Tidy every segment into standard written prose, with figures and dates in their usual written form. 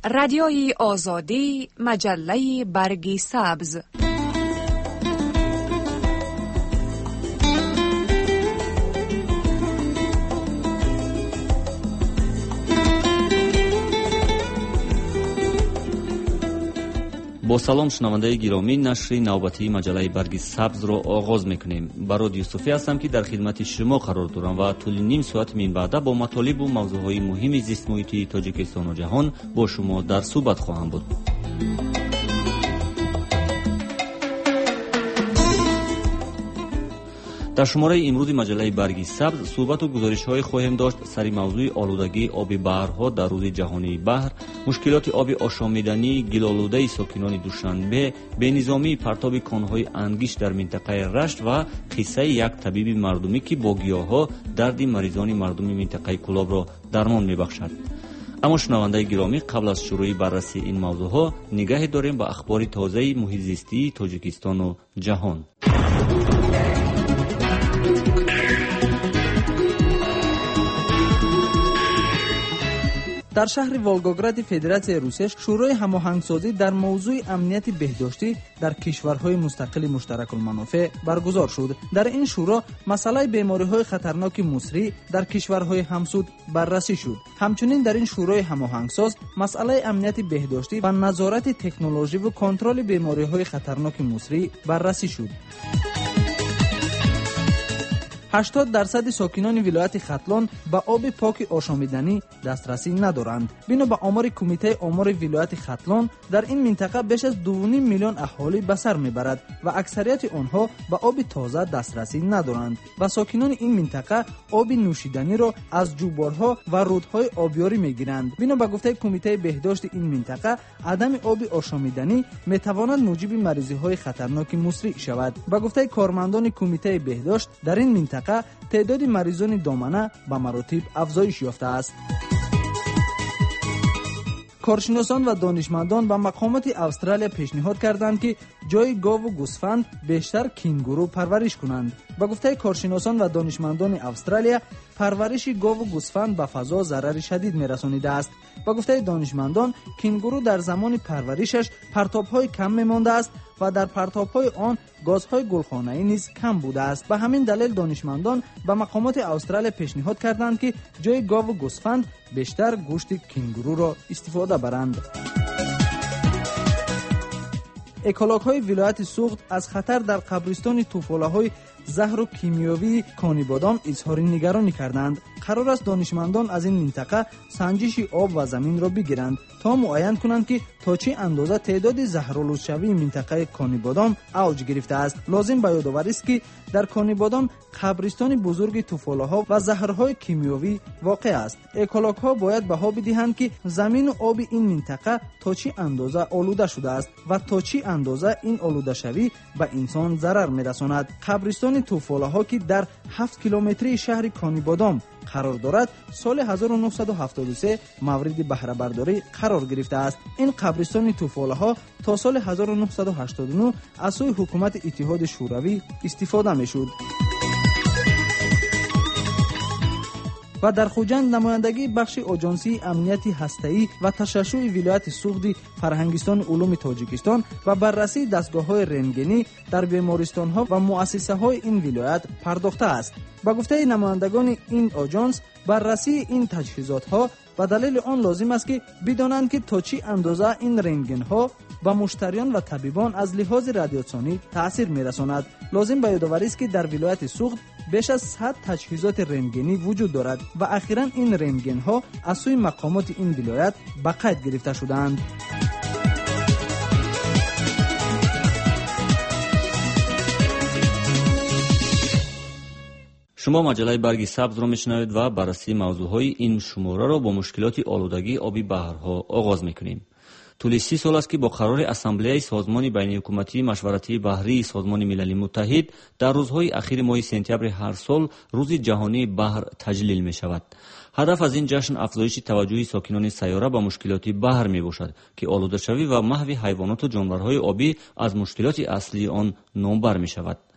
رادیوی آزادی، مجله برگ سبز. با سلام شنوندگان گرامی، نشر نوبتی مجله برگ سبز را آغاز میکنیم. براد یوسفی هستم که در خدمت شما قرار دارم و طول نیم ساعت من بعد با مطالب و موضوعهای مهم زیست محیطی تاجیکستان و جهان با شما در صحبت خواهم بود. در شماره امروز مجله برگ سبز صحبت و گزارش‌های خواهیم داشت سر موضوع آلودگی آب بحرها در روز جهانی بحر، مشکلات آب آشامیدنی گل‌آلوده ساکنان دوشنبه، به‌نظامی پرتاب کان‌های انگشت در منطقه رشت و قصه یک طبیب مردمی که با گیاها درد مریضان مردم منطقه کلاب را درمان می‌بخشد. اما شنوندگان گرامی، قبل از شروع بررسی این موضوعها نگاهی داریم به اخبار تازه محیط زیستی تاجیکستان و جهان. در شهر ولگوگراد فدراسیای روسیه شورای هماهنگسازی در موضوع امنیت بهداشتی در کشورهای مستقل مشترک المنافع برگزار شد. در این شورا مسئله بیماری‌های خطرناک مصری در کشورهای همسود بررسی شد. همچنین در این شورای هماهنگساز مسئله امنیت بهداشتی و نظارت تکنولوژی و کنترل بیماری‌های خطرناک مصری بررسی شد. 80% ساکنان ولایت ختلان به آب پاک آشامیدنی دسترسی ندارند. بنا به آمار کمیته آمار ولایت ختلان در این منطقه بیش از 2.5 میلیون اهالی به سر میبرد و اکثریت آنها به آب تازه دسترسی ندارند و ساکنان این منطقه آب نوشیدنی را از جوبارها و رودهای آبیاری میگیرند. بنا به گفته کمیته بهداشت این منطقه عدم آب آشامیدنی میتواند موجب مریضی‌های خطرناک مصری شود. به گفته کارمندان کمیته بهداشت در این منطقه تعداد مریضان دامنه به مراتب افزایش یافته است. کارشناسان و دانشمندان به مقامات استرالیا پیشنهاد کردند که جای گاو و گوسفند بیشتر کنگورو پرورش کنند. با گفته کارشناسان و دانشمندان استرالیا، پرورش گاو و گوسفند به فضا ضرر شدید می‌رسانیده است. با گفته دانشمندان، کنگورو در زمان پرورشش پرتاب‌های کم می‌مانده است و در پرتاب‌های آن گازهای گلخانه‌ای نیز کم بوده است. به همین دلیل دانشمندان به مقامات استرالیا پیشنهاد کردند که جای گاو و گوسفند بیشتر گوشت کنگورو را استفاده برند. اکولوژهای ولایت سوغد از خطر در قبرستان توفاله‌های زهر و کیمیاوی کانیبادام اظهار نگرانی کردند. قرار است دانشمندان از این منطقه سنجش آب و زمین را بگیرند تا معاین کنند که تا چه اندازه تعداد زهرآلودشوی منطقه کانیبادام اوج گرفته است. لازم به یادآوری است که در کانیبادام قبرستان بزرگ توفاله‌ها و زهرهای کیمیاوی واقع است. اکولوژها باید بها بدهند که زمین و آب این منطقه تا چه اندازه آلوده شده است و تا چه اندازه این آلوده شوی به انسان ضرر می‌رساند. قبرستان توفاله‌ها که در 7 کیلومتری شهر کانیبادام قرار دارد، سال 1973 مورد بهره برداری قرار گرفته است. این قبرستان توفاله‌ها تا سال 1989 از سوی حکومت اتحاد شوروی استفاده می‌شد. و در خوجند نمایندگی بخش آژانسی امنیتی هسته‌ای و تشعشع ولایت سوغد فرهنگستان علوم تاجیکستان و بررسی دستگاه‌های رنگنی در بیمارستان‌ها و مؤسسه‌های این ولایت پرداخته است. با گفته نمایندگان این آژانس، بررسی این تجهیزات‌ها و دلیل آن لازم است که بدانند که تا چه اندازه این رنگن‌ها به مشتریان و طبیبان از لحاظ رادیاسیونی تأثیر می‌رساند. لازم به یادآوری است که در ولایت سوغد بیش از 100 تجهیزات رنگنی وجود دارد و اخیراً این رنگن‌ها از سوی مقامات این ولایت به قید گرفته شدند. شما مجله برگ سبز را میشنوید و بررسی موضوعهای این شماره را با مشکلات آلودگی آب بحرها آغاز میکنیم. طول 30 سال است که با قرار اسامبله سازمان بین حکومتی مشورتی بحری سازمان ملل متحد در روزهای اخیر ماه سپتامبر هر سال روز جهانی بحر تجلیل می شود. هدف از این جشن افزایش توجه ساکنان سیاره به مشکلات بحر می باشد که آلوده شوی و محو حیوانات و جانورهای آبی از مشکلات اصلی آن نامبر می شود.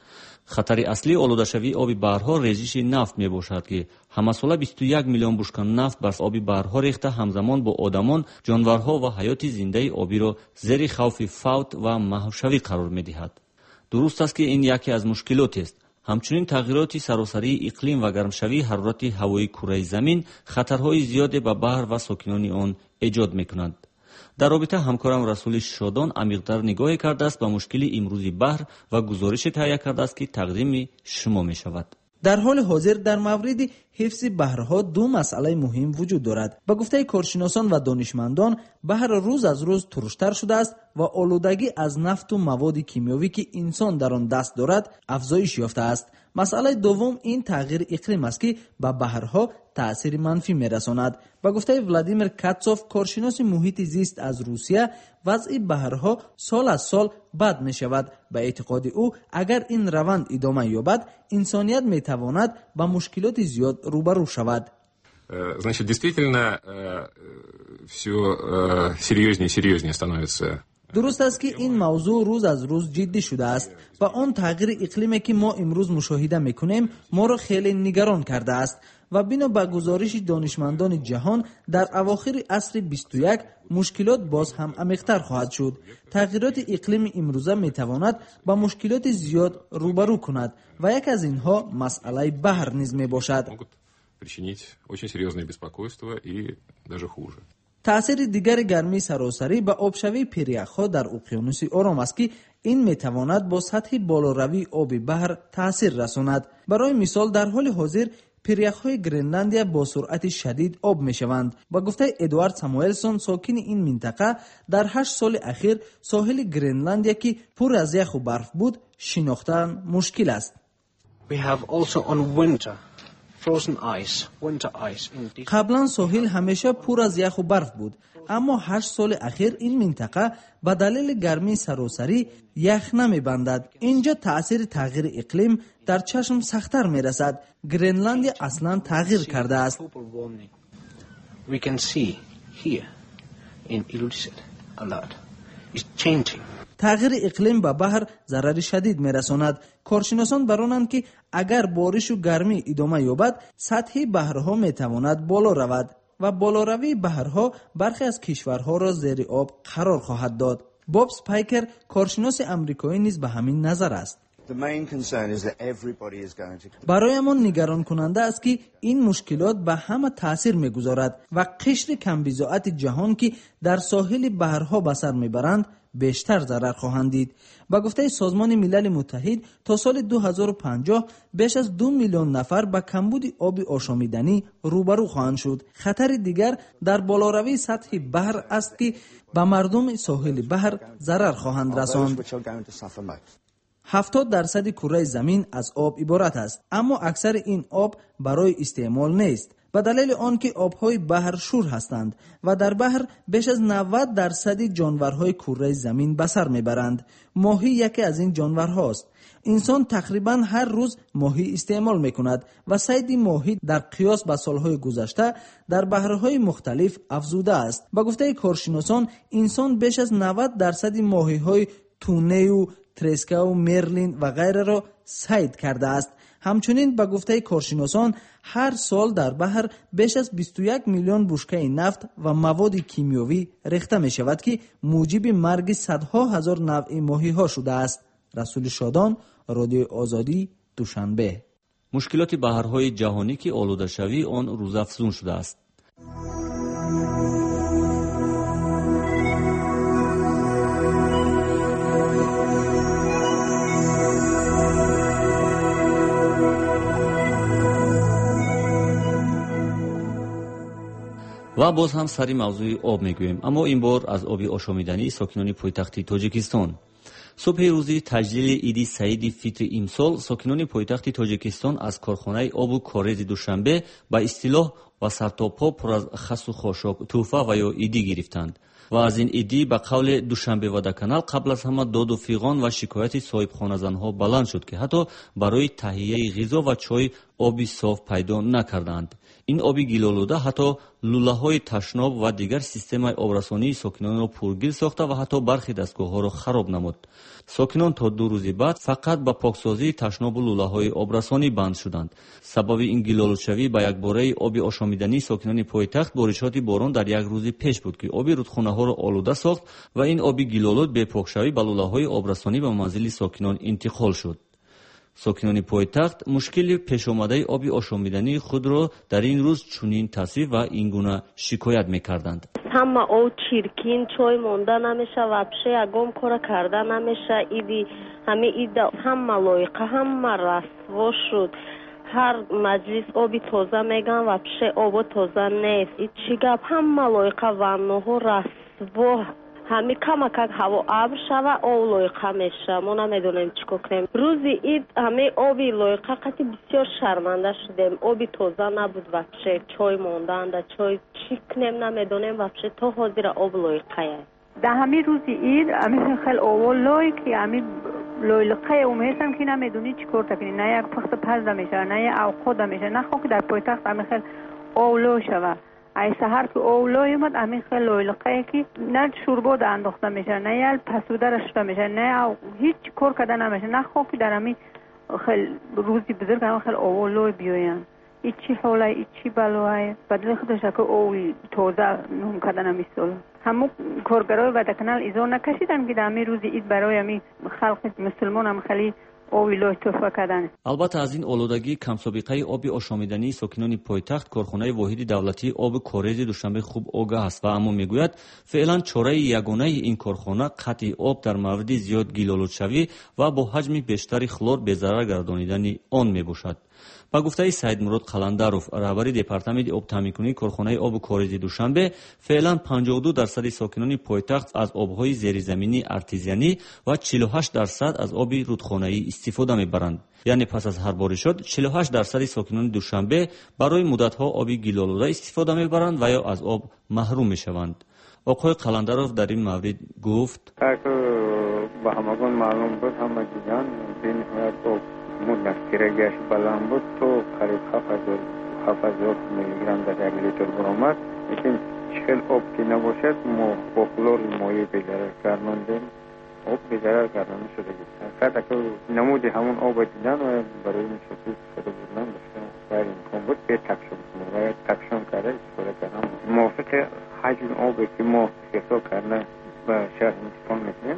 خطر اصلی آلوده‌شوی آب بحرها ریزش نفت میباشد که همساله 21 میلیون بشکه نفت بر آب بحرها ریخته همزمان با آدمان، جانورها و حیات زنده آبی را زیر خوف فوت و محوشوی قرار میدهد. درست است که این یکی از مشکلات است. همچنین تغییرات سراسری اقلیم و گرمشوی حرارت هوای کره زمین خطرهای زیادی به بحر و ساکنان آن ایجاد میکنند. در رابطه همکارم رسول شادان عمیق‌تر نگاهی کرده است به مشکل امروزی بحر و گزارش تهیه کرده است که تقدیم شما می شود. در حال حاضر در مورد حفظ بحرها دو مسئله مهم وجود دارد. به گفته کارشناسان و دانشمندان، بحر روز از روز ترشتر شده است و آلودگی از نفت و مواد کیمیایی که انسان در آن دست دارد افزایش یافته است. مسئله دوم این تغییر اقلیم است که به بحرها تأثیر منفی می‌رساند. به گفته ولادیمیر کاتسوف، کارشناس محیط زیست از روسیه، وضع بحرها سال از سال بد می‌شود. به اعتقاد او اگر این روند ادامه یابد، انسانیت می‌تواند با مشکلات زیاد روبرو شود. Значит, действительно, все серьезнее и серьезнее становится. درست است که این موضوع روز از روز جدی شده است و آن تغییر اقلیمی که ما امروز مشاهده میکنیم ما را خیلی نگران کرده است و بنا به گزارش دانشمندان جهان در اواخر عصر 21 مشکلات باز هم عمیق‌تر خواهد شد. تغییرات اقلیم امروزه میتواند با مشکلات زیاد روبرو کند و یک از اینها مسئله بحر نیز میباشد. تأثیر دیگر گرمی سراسری به آبشوی پیریخ‌ها در اقیانوس آرام است که این میتواند با سطح بالاروی آب بحر تأثیر رساند. برای مثال در حال حاضر پیریخ‌های گرینلندیا با سرعت شدید آب میشوند. با گفته ادوارد ساموئلسون، ساکن این منطقه، در 8 سال اخیر ساحل گرینلندیا که پر از یخ و برف بود شناختن مشکل است. قبلا ساحل همیشه پر از یخ و برف بود، اما 8 سال اخیر این منطقه به دلیل گرمی سراسری یخ نمیبندد. اینجا تأثیر تغییر اقلیم در چشم سخت‌تر میرسد. گرینلندیا اصلا تغییر کرده است. تغییر اقلیم به بحر ضرر شدید میرساند. کارشناسان برانند که اگر بارش و گرمی ادامه یابد، سطح بحرها میتواند بالا رود و بالاروی بحرها برخی از کشورها را زیر آب قرار خواهد داد. باب سپایکر، کارشناس آمریکایی، نیز به همین نظر است. برایمان نگران کننده است که این مشکلات به همه تأثیر میگذارد و قشر کمبضاعت جهان که در ساحل بحرها به سر میبرند بیشتر ضرر خواهند دید. با گفته سازمان ملل متحد تا سال 2050 بیش از 2 میلیون نفر با کمبود آب آشامیدنی روبرو خواهند شد. خطر دیگر در بالاروی سطح بحر است که به مردم ساحل بحر ضرر خواهند رساند. 70% کره زمین از آب عبارت است، اما اکثر این آب برای استعمال نیست به دلیل آنکه آبهای بحر شور هستند و در بحر بیش از 90% جانورهای کره زمین به سر میبرند. ماهی یکی از این جانورهاست. انسان تقریبا هر روز ماهی استعمال میکند و صید ماهی در قیاس با سالهای گذشته در بحرهای مختلف افزوده است. با گفته کارشناسان، انسان بیش از 90% ماهی‌های تونه و ترسکا و مرلین و غیره را صید کرده است. همچنین به گفته کارشناسان هر سال در بحر بیش از 21 میلیون بشکه نفت و مواد کیمیایی ریخته می شود که موجب مرگ صدها هزار نوع ماهی ها شده است. رسول شادان، رادیو آزادی، دوشنبه. مشکلات بحرهای جهانی که آلوده شوی آن روزافزون شده است. و باز هم سری موضوع آب میگوییم، اما این بار از آب آشامیدنی ساکنان پایتخت تاجیکستان. صبح روزی تجلیل عید سعید فطر امسال، ساکنان پایتخت تاجیکستان از کارخانه آب و کاریز دوشنبه به اصطلاح و سر تا پا پر از خس و خاشاک، توفه و یا ایدی گرفتند و از این ایدی به قول دوشنبه ودکانال قبل از همه داد و فیغان و شکایت صاحب خانه زنها بلند شد که حتی برای تهیه غذا و چای آبی صاف پیدا نکردند. این آبی گیل‌آلوده حتی لوله‌های تشناب و دیگر سیستم آبرسانی ساکنان را پرگیر ساخته و حتی برخی دستگاه‌ها را خراب نمود. ساکنان تا 2 روز بعد فقط به پاکسازی تشناب و لوله‌های آبرسانی بند شدند. سبب این گیل‌آلودشوی به یکباره آب آشامیدنی ساکنان پایتخت بارشات باران در یک روز پیش بود که آب رودخانه‌ها را آلوده ساخت و این آب گیل‌آلود به پاکشوی به لوله‌های آبرسانی به منزل ساکنان انتقال شد. ساکنان پایتخت مشکل پیش آمده آب آشامیدنی خود را در این روز چنین تصویر و این گونه شکایت می‌کردند. همه او چیرکین چای مونده نمیشه و بشه اگم کار کرده نمیشه. ایدی همه ایده همه لایقه همه رسوا شد. هر مجلس آبی تازه میگن و بشه آب تازه نیست. این چی گپ؟ همه لایقه وانوها رسوا. همه کمک هوا ابر شوه او لایقه میشه. ما نمیدونیم چیکار کنیم. روزی اید همه آبی لایقه قطعی بسیار شرمنده شدیم. آبی تازه نبود و بشه چای موندند. چای چی کنیم نمیدونیم و بشه تا حاضر آب لایقه. در همه روزی اید همه خیلی اول لایقه همه لایقه اومیستم که نمیدونی چیکار تکنی. نه یک پخت پزده میشه نه یک اوقات میشه. نه خو که در پایتخت همه خیلی اولو شوه. ای سحر که اولای اومد همین خیلی لایقه که نه شوربا انداخته میشه نه یه پسوده رشته میشه نه هیچ کار کرده نمیشه. نه خو که در همین خیلی روزی بزرگ همه خیلی اولای بیاین. ایچی حاله ایچی بلوه بدل خودش که اول تازه نهم کردن همیسال همون کارگرای ودکانال ایزا نکشیدن که در همین روزی اید برای همین خلق مسلمان هم خیلی البته از این آلودگی کم سابقه آب آشامیدنی ساکنان پایتخت کارخانه واحد دولتی آب کاریز دوشنبه خوب آگاه است و اما میگوید فعلا چاره یگانه این کارخانه قطع آب در مورد زیاد گیل‌آلودشوی و با حجم بیشتر خلور به ضرر گردانیدن آن میباشد. با گفته سید مراد قلندروف رهبر دپارتمент آب تامین‌کنی کارخانه آب کاریز دوشنبه فعلا 52% ساکنان پایتخت از آب‌های زیرزمینی ارتزیانی و 48% از آب رودخانه‌ای استفاده می‌برند. یعنی پس از هر بارشات 48% ساکنان دوشنبه برای مدت‌ها آب گیل‌آلوده استفاده می‌برند و یا از آب محروم می‌شوند. آقای قلندروف در این مورد گفت با همگان معلوم بود همه دیدن بین آب مدنستیرگیش بلند بود تو قریب 7000 میلی گرم در یک لیتر برآمد. لیکن چهل آب که نباشد ما با کلور مایع به ضرر گرداندیم. آب به ضرر گردانده شده بود. حقیقت که نمود همون آب دیدن و برای این شکل استفاده بودن داشتن غیر امکان بود به تکشم کنیم و تکشم کرده استفاده کردن. موافق حجم آبی که ما حساب کردن و شهر هندوستان میکنیم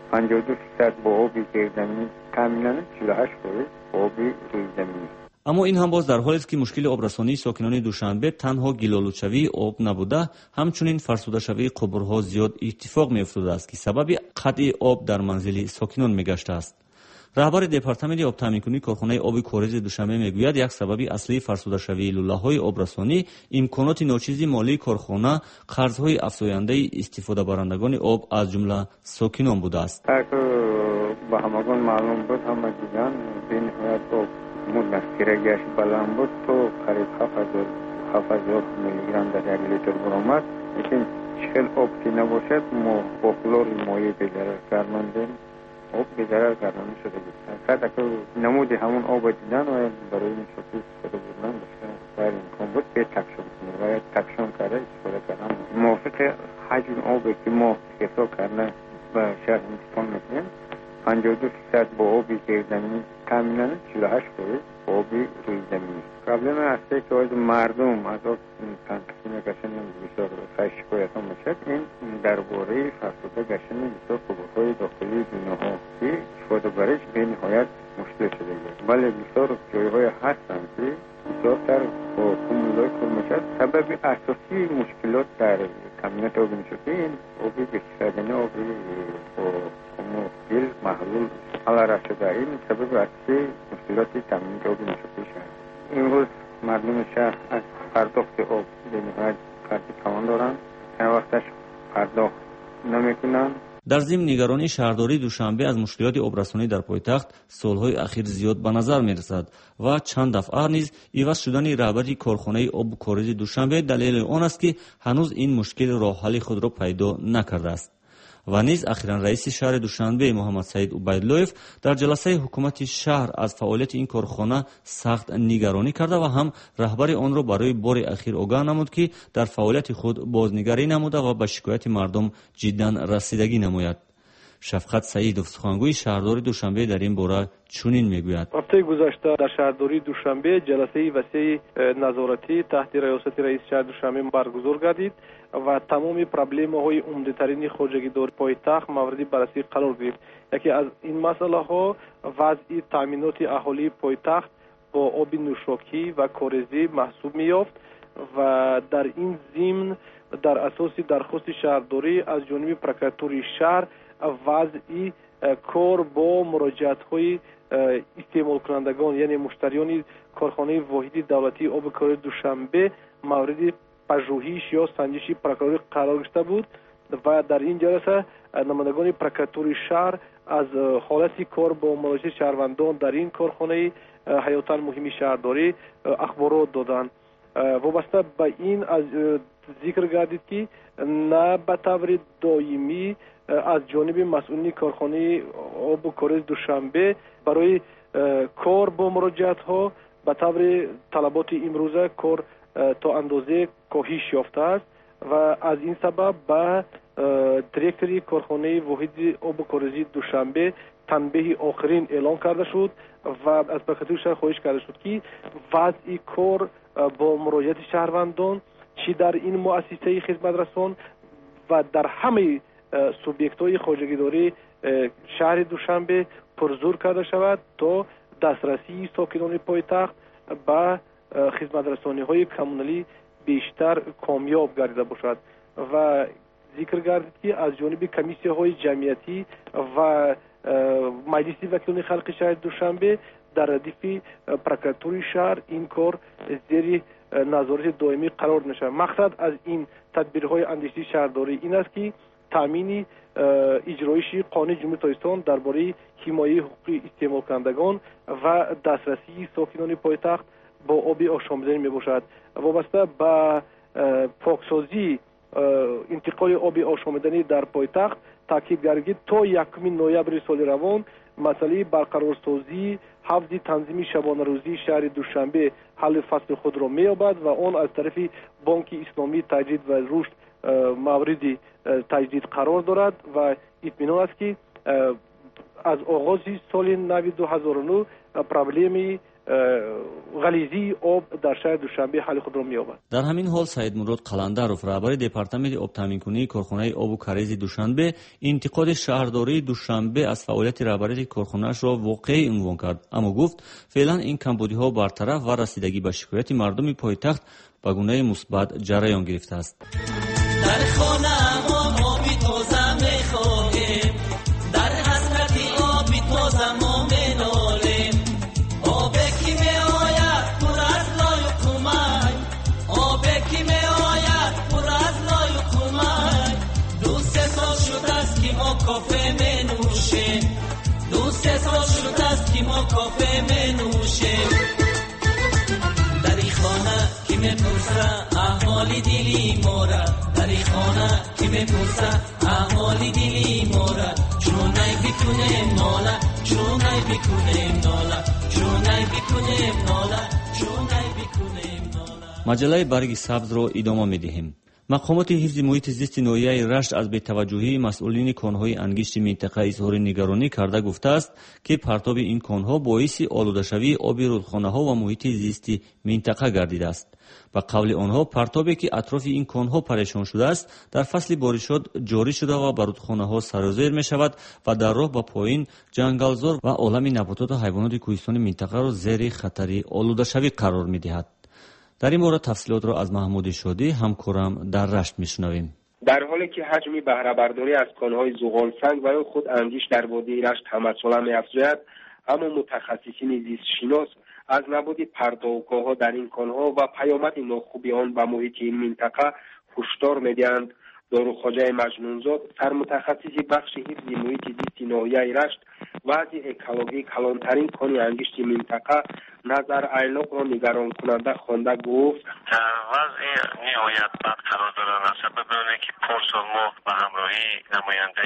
52% با آبی که زمینی کاملا 48% آبی روی زمینی. اما این هم باز در حالی است که مشکل آبرسانی ساکنان دوشنبه تنها گیل‌آلودشوی آب نبوده همچنین فرسوده شوی قبرها زیاد اتفاق می‌افتاده است که سبب قطع آب در منزل ساکنان میگشته است. رهبر دپارتمент آب تامین‌کنی کارخانه آب کاریز دوشنبه میگوید یک سبب اصلی فرسوده شوی لوله‌های آبرسانی امکانات ناچیز مالی کارخانه قرض‌های افزاینده استفاده برندگان آب از جمله ساکنان بوده است. با همگان معلوم بود همه دیدن بین آب مدنستیرگیش بلند بود تو قریب 7000 میلی گرم در یک لیتر برآمد. لیکن چهل آب که نباشد ما با کلور مایع به ضرر گرداندیم. آب به ضرر گردانده شده بود. حقیقت که نمود همون آب دیدن و برای این شکل استفاده بودن داشتن غیر امکان بود به تکشم کنیم و تکشم کرده استفاده کردن. موافق حجم آبی که ما حساب کردن و شهر هندوستان میکنیم 52% با آبی که زمینی کاملا 48% آبی روی زمینی. پرابلم اصلی که از مردم از آب تنقیصی گشن بسیار خیلی شکایت ها میشد این درباره فرسوده گشن بسیار قبرهای داخلی بیناها که استفاده برش به نهایت مشکل شده بود. ولی بسیار جایهای هستن که بسیارتر با کمولای کار میشد. سبب اساسی مشکلات در تامینات آب میشد این آبی بسیار آبی گل محلول حالا شده. این سبب اصلی مشکلات تامینات آب میشد. امروز مردم شهر از پرداخت آب به نهایت کارتی توان دارند. هر وقتش پرداخت نمیکنن. در ضمن نگرانی شهرداری دوشنبه از مشکلات آبرسانی در پایتخت سالهای اخیر زیاد به نظر می‌رسد و چند دفعه نیز عوض شدن رهبری کارخانه آب کاریز دوشنبه دلیل آن است که هنوز این مشکل راه حل خود را پیدا نکرده است. و نیز اخیراً رئیس شهر دوشنبه محمد سعید عبیداللهیف در جلسه حکومت شهر از فعالیت این کارخانه سخت نگرانی کرده و هم رهبر آن را برای بار اخیر آگاه نمود که در فعالیت خود بازنگری نموده و به شکایت مردم جداً رسیدگی نماید. شفقت سعیدov سخنگوی شهرداری دوشنبه در این باره چنین میگوید: هفته گذشته در شهرداری دوشنبه جلسه وسیع نظارتی تحت ریاست رئیس شهر دوشنبه برگزار گردید و تمام پرابلم‌های عمده‌ترین خواجگی‌داری پایتخت مورد بررسی قرار گرفت. یکی از این مسائل‌ها وضع تامینات اهالی پایتخت با آب نوشاکی و کاریزی محسوب می‌یافت و در این ضمن در اساس درخواست شهرداری از جانب پرکاتوری شهر وضعی کار با مراجعت‌های استعمال کنندگان یعنی مشتریان کارخانه واحد دولتی آب کاریز دوشنبه مورد پژوهش یا سنجش پرکاتوری قرار گرفته بود و در این جلسه نمایندگان پرکاتوری شهر از حالت کار با مراجعه شهروندان در این کارخانه حیاتاً مهم شهرداری اخبارات دادند. وابسته به این از ذکر گردید که نه به طور دائمی از جانب مسئولین کارخانه آب کاریز دوشنبه برای کار با مراجعت ها به طور طلبات امروزه کار تا اندازه کاهش یافته است و از این سبب به دیرکتوری کارخانه واحد آب کاریز دوشنبه تنبیه آخرین اعلان کرده شد و از پرکاتوری شهر خواهش کرده شد که وضع کار با مراجعت شهروندان چی در این مؤسسه خدمت رسان و در همه سوبیکت های خواجگیداری شهر دوشنبه پرزور کرده شود تا دسترسی ساکنان پایتخت به خدمت رسانی های کمونالی بیشتر کامیاب گردیده باشد و ذکر گردید که از جانب کمیسیه های جمعیتی و مجلس وکیلان خلق شهر دوشنبه در ردیف پرکاتوری شهر این کار زیر نظارت دائمی قرار نشود. مقصد از این تدبیرهای اندیشی شهرداری این است که تامین اجرایش قانون جمهوری تاجیکستان درباره حمایت حقوق استعمال کنندگان و دسترسی ساکنان پایتخت با آب آشامیدنی می باشد. وابسته به پاکسازی انتقال آب آشامیدنی در پایتخت تاکید گردید تا 1 نوامبر سال روان مسئله برقرارسازی حفظ تنظیم شبانه روزی شهر دوشنبه حل فصل خود را می‌یابد و آن از طرف بانک اسلامی تجدید و رشد مورد تجدید قرار دارد و اطمینان است که از آغاز سال نو 2009 پرابلم غلیظی آب در شهر دوشنبه حل خود را می‌یابد. در همین حال سعید مراد قلندرов رهبر دپارتمент آب تامین کنی کارخانه آب و کاریز دوشنبه انتقاد شهرداری دوشنبه از فعالیت رهبری کارخانه‌اش را واقعی عنوان کرد، اما گفت فعلا این کمبودی‌ها برطرف و رسیدگی به شکایت مردم پایتخت به گونه مثبت جریان گرفته است. در خانه‌مان آبی تازه می‌خواهیم، در حسرت آبی تازه ما می‌نالیم، آبی که می‌آید پر از لای و کمک، آبی که می‌آید پر از لای و کمک، 2-3 سال شده است که ما کافه می‌نوشیم، 2-3 سال شده است که ما کافه می‌نوشیم، در این خانه که می‌پرسه احوالی دلی ما را، در این خانه که می‌پرسه احوالی دلی ما را، چونای بکنیم ناله، چونای بکنیم ناله، چونای بکنیم ناله، چونای بکنیم ناله. مجله برگ سبز را ادامه می‌دهیم. مقامات حفظ محیط زیست ناحیه رشت از بی‌توجهی مسئولین کان‌های انگشت منطقه اظهار نگرانی کرده گفته است که پرتاب این کان‌ها باعث آلوده‌شوی آب رودخانه‌ها و محیط زیست منطقه گردیده است. به قول آنها پرتابی که اطراف این کان‌ها پریشان شده است در فصل بارشات جاری شده و بر رودخانه‌ها سرازیر می‌شود و در راه به پایین جنگلزار و عالم نباتات و حیوانات کوهستان منطقه را زیر خطر آلوده‌شوی قرار می‌دهد. در این مورد تفصیلات را از محمود شادی همکارم در رشت میشنویم. در حالی که حجم بهره برداری از کان‌های زغال سنگ برای خود اندیش در وادی رشت همچنان می‌افزاید، اما متخصصین زیست شناس از نبود پرتابگاه‌ها در این کان‌ها و پیامد ناخوبی آن به محیط این منطقه هشدار می‌دهند. داروخواجه مجنونزاد سرمتخصص بخش حفظ محیط زیست ناحیه رشت وضع اکولوژی کلانترین کانی انگشت منطقه نظر ایلاق را نگران کننده خوانده گفت وضع نهایت بد قرار دارد از سبب اونه که پارسال ما به همراهی نماینده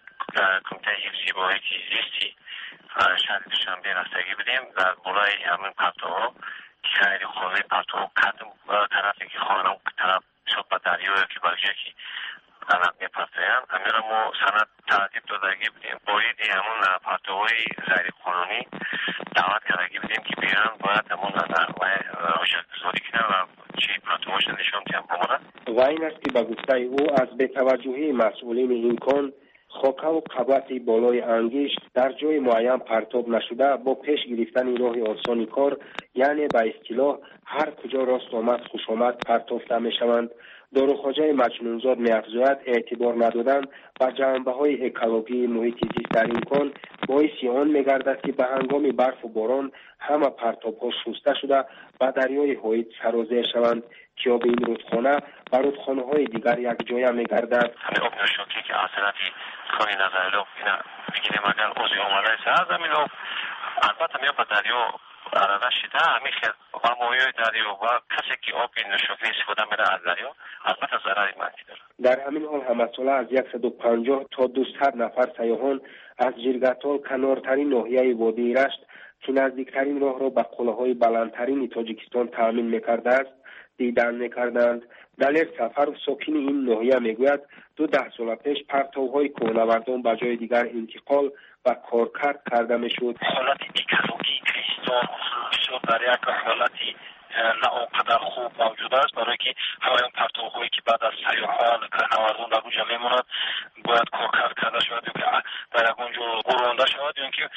کمیته حفظ محیط زیستی شهر دوشنبه رفتگی بودیم در بالای همین پرتوها که خیلی خانه پرتوها قدم طرفی که خانم طرف شد به دریا که برگه که علم میپرتویم همین را ما سند ترتیب دادگی بودیم باید همون پرتوهای غیر قانونی دعوت کردگی بودیم که بیان باید همون آشکارگذاری کنن و چی پرتوهاش نشان دیم بمانند و این است که به گفته او از بی‌توجهی مسئولین این کان خاکه و قبط بالای انگشت در جای معین پرتاب نشده با پیش گرفتن راه آسانی کار یعنی به اصطلاح هر کجا راست آمد خوش آمد پرتافته می شوند. داروخواجه مجنونزاد می افزاید اعتبار ندادن و جنبه های اکولوژی محیط زیست در این کان باعث آن می گردد که به هنگام برف و باران همه پرتاب ها شسته شده و دریای هایت سرازیر شوند که آب این رودخانه و رودخانه های دیگر یک جای می گردد. همین آب نشاکی که اثراتی کانی نظر اینا بگیریم اگر اوزی آمده است از همین آب البته میاد به دریا عرضه شده همین خیلی و مایای دریا و کسی که آب نشاکی استفاده میره از دریا البته ضرری منفی داره. در همین حال همساله از 150 تا 200 نفر سیاحان از جرگتال کنارترین ناحیه وادی رشت که نزدیکترین راه را به قله‌های بلندترین تاجیکستان تأمین میکرده است دیدن میکردند. دلیر سفر ساکن این ناحیه میگوید 10 سال پیش پرتوهای کوهنوردان به جای دیگر انتقال و کارکرد کرده میشد. حالت اکولوژی کریستان شد در یک حالتی نه آنقدر خوب موجود است برای که همه اون پرتوهایی که بعد از سیاحان کوهنوردان در اونجا میماند باید کارکرد کرده شود یا که در اونجا گرانده شود یا اینکه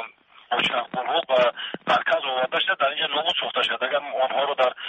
بچه‌ها به مرکز آورده شد در اینجا نابود ساخته شد. اگر آنها رو در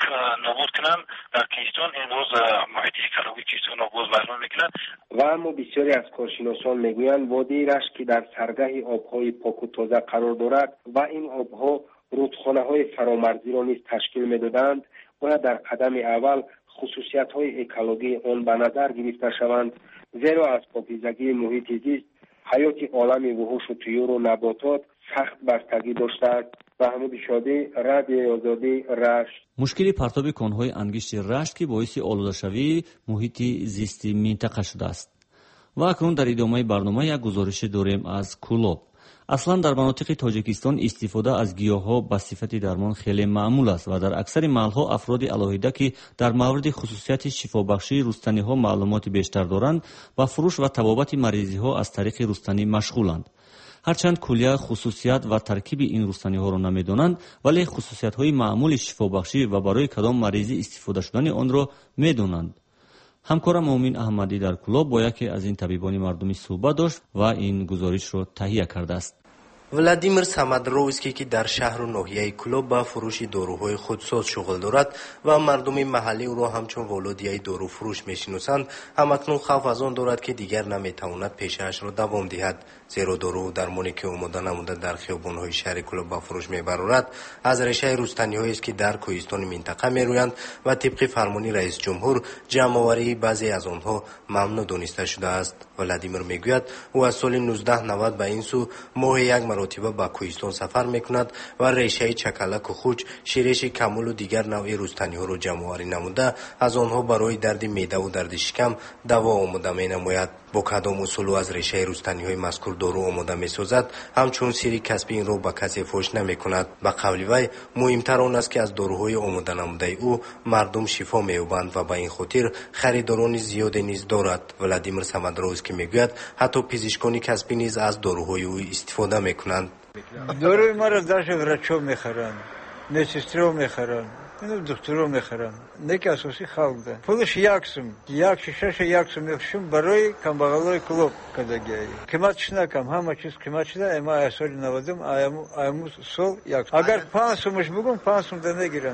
نابود کنن در کیستان امروز محیط اکولوژی کیستان را باز محروم میکنند. و اما بسیاری از کارشناسان میگویند وادی رشت که در سرگاه آبهای پاک و تازه قرار دارد و این آبها رودخانه‌های فرامرزی را نیز تشکیل میدادند باید در قدم اول خصوصیت‌های اکولوژی آن به نظر گرفته شوند زیرا از پاکیزگی محیط زیست حیات عالم وحوش و طیور و نباتات سخت بستگی داشته است. محمود شادی، رادیو آزادی، رشت. مشکل پرتاب کان‌های انگشت رشت که باعث آلوده‌شوی محیط زیستی منطقه شده است. و اکنون در ادامه برنامه یک گزارش داریم از کلوب. اصلا در مناطق تاجیکستان استفاده از گیاه‌ها به صفت درمان خیلی معمول است و در اکثر محل‌ها افراد علاهیده که در مورد خصوصیت شفابخشی رستنی‌ها معلومات بیشتر دارند و فروش و طبابت مریضی‌ها از طریق رستنی مشغولند. هرچند کلیه خصوصیت و ترکیب این رستنی‌ها را نمی‌دانند ولی خصوصیت‌های معمول شفابخشی و برای کدام مریضی استفاده شدن آن را می‌دانند. همکارم مومین احمدی در کلوب با یکی از این طبیبان مردمی صحبت داشت و این گزارش را تهیه کرده است. ولادیمیر سامادرووسکی که در شهر و ناحیه کلوب با فروش داروهای خودساز شغل دارد و مردم محلی او را همچون ولادیای دارو فروش میشناسند همکنون خوف از آن دارد که دیگر نمیتواند پیشه‌اش را دوام دهد زیرا دارو درمانی که آماده نموده در خیابان‌های شهر کلوب با فروش میبرد از ریشه رستنی‌هایی است که در کوهستان منطقه میرویند و طبق فرمان رئیس جمهور جمع‌آوری بعضی از آنها ممنوع دانسته شده است. ولادیمیر میگوید او از سال 1990 به این سو ماه یک مرتبه به کوهستان سفر میکند و ریشه چکلک و خوچ، شیرش کمول و دیگر نوع رستنی‌ها را جمع‌آوری نموده از آنها برای درد معده و درد شکم دوا آماده مینماید. با کدام اصول از ریشه رستنی‌های مذکور دارو آماده می‌سازد همچون سری کسبی این را به کسی فاش نمی‌کند. به قول وی مهمتر آن است که از داروهای آماده نموده او مردم شفا می‌یابند و به این خاطر خریداران زیادی نیز دارد. ولادیمیر سامادرووسکی میگوید حتی پزشکان کسبی نیز از داروهای او استفاده می‌کنند. داروی ما را در ورچو می‌خرند، медсестру می‌خرند، دکترو می‌خرند. نه اساسی خلق ده. پولش یکسم، یک شیشه یکسم می‌فروشم برای کمبغلای کلوب کداگی. قیمتش نکم، همه چیز قیمتش ده. اما اصلی نودم، ایمو سال یک. اگر 5 سومش بگم 5 سوم ده نگیرنش.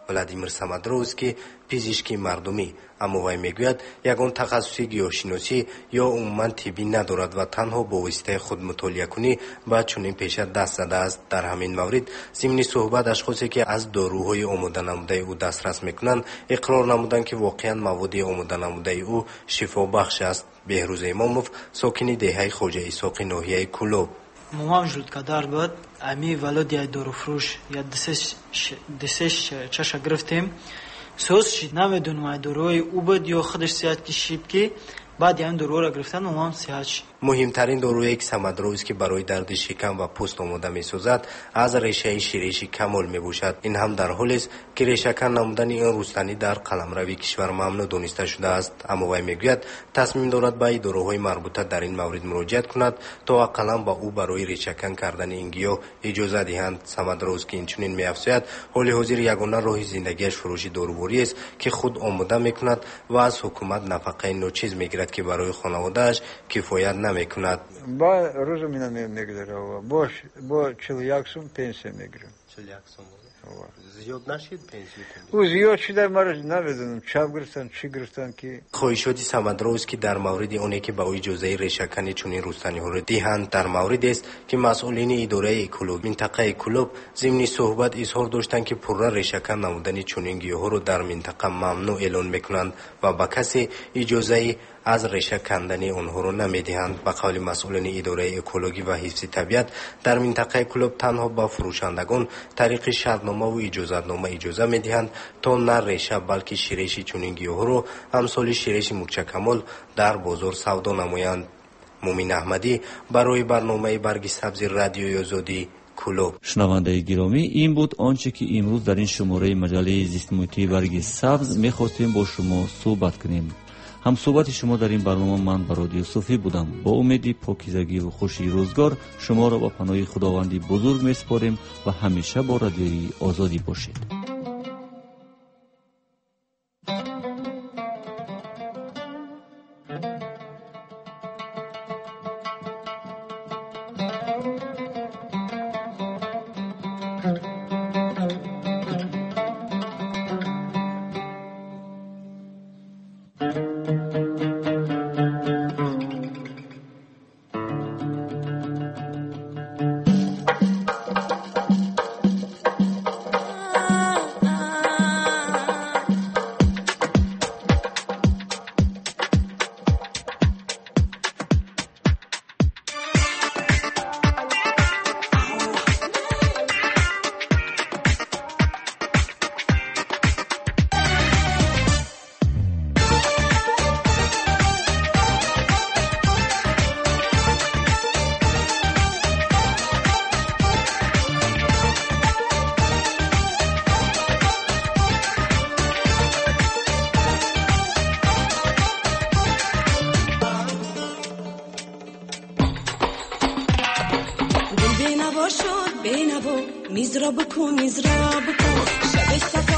ولادیمیر سامادرووسکی پزشکی مردمی، اما وی میگوید یگان تخصصی گیاهشناسی یا عموما طبی ندارد و تنها با واسطه خود مطالعه کنی با چنین پیش دست زده است. در همین مورد ضمن صحبت اشخاصی که از داروهای آماده نموده او دسترس میکنند اقرار نمودند که واقعا مواد آماده نموده او شفا بخش است. بهروز اماموف ساکن دهه خواجه اسحاقی ناحیه کلوب: مامان وجود کدار بود امی ولادی دارو فروش یا دسش چشا گرفتیم سوز شد نمیدونم داروی او بود یا خودش سیاد کشید که بعد این دارو را گرفتن و مام سیاد شد. مهمترین دارویی که سامادرووسکی برای درد شکم و پوست آماده می‌سازد از ریشه شیرش کمال می‌باشد. این هم در حالی است که ریشه‌کن نمودن این رستنی در قلمروی کشور ممنوع دانسته شده است. اما وی میگوید تصمیم دارد به داروهای مربوطه در این مورد مراجعه کند تا اقلا با او برای ریشه‌کن کردن این گیاه اجازه دهند. سامادرووسکی اینچنین می‌افزاید حال حاضر یگانه راه زندگیش فروش داروباری است که خود آماده می‌کند و از حکومت نفقه ناچیز می‌گیرد که برای خانواده‌اش کفایت نمی‌کند. با روز مینا میگذره با 41 سوم پنسیه میگیرم. 41 سوم زیاد نشید پنسیه؟ او زیاد شده مرا نمیدونم چاب گرفتن چی گرفتن که. خواهشات سامادرووسکی در مورد اونی که با اجازه ریشه‌کنی چنین رستنی ها را دهند در مورد است که مسئولین اداره اکولوژی منطقه کلوب ضمن صحبت اظهار داشتند که پرره ریشه‌کن نمودن چنین گیاها را در منطقه ممنوع اعلان میکنند و با کسی اجازه از ریشه کندن آنها را نمیدهند. به قول مسئولین اداره اکولوژی و حفظ طبیعت در منطقه کلوب تنها با فروشندگان طریق شرطنامه و اجازتنامه اجازه میدهند تا نه ریشه بلکه شیرش چنین گیاه را امثال شیرش مورچه کمال در بازار سودا نمایند. مومن احمدی برای برنامه برگ سبز رادیوی آزادی کلوب. شنونده گرامی، این بود آنچه که امروز در این شماره مجله زیست محیطی برگ سبز میخواستیم با شما صحبت کنیم. هم صحبت شما در این برنامه من برادی صوفی بودم. با امید پاکیزگی و خوشی روزگار شما را با پناه خداوندی بزرگ میسپاریم و همیشه با رادیوی آزادی باشید. میز را بکن شب صفا